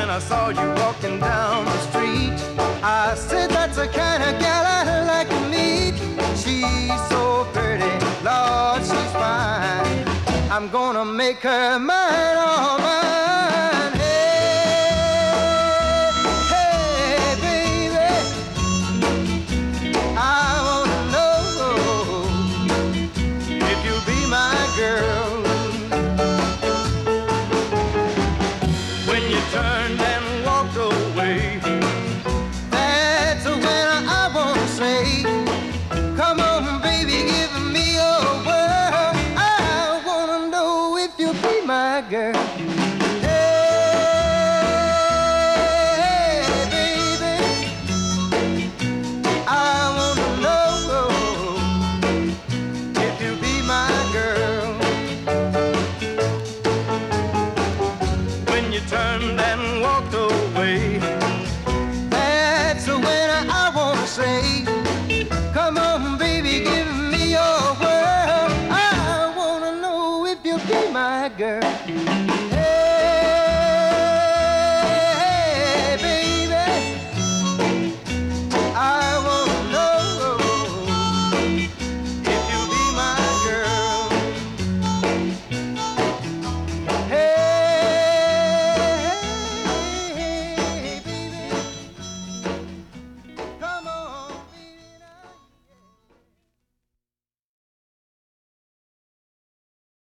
I saw you walking down the street. I said that's the kind of gal I like to meet. She's so pretty, Lord, she's fine. I'm gonna make her mine, all mine.